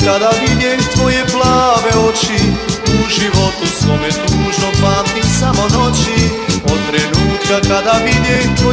kada vidjeh tvoje plave oči, u životu svome tužno pamtim samo noći. Od trenutka kada vidjeh tvoje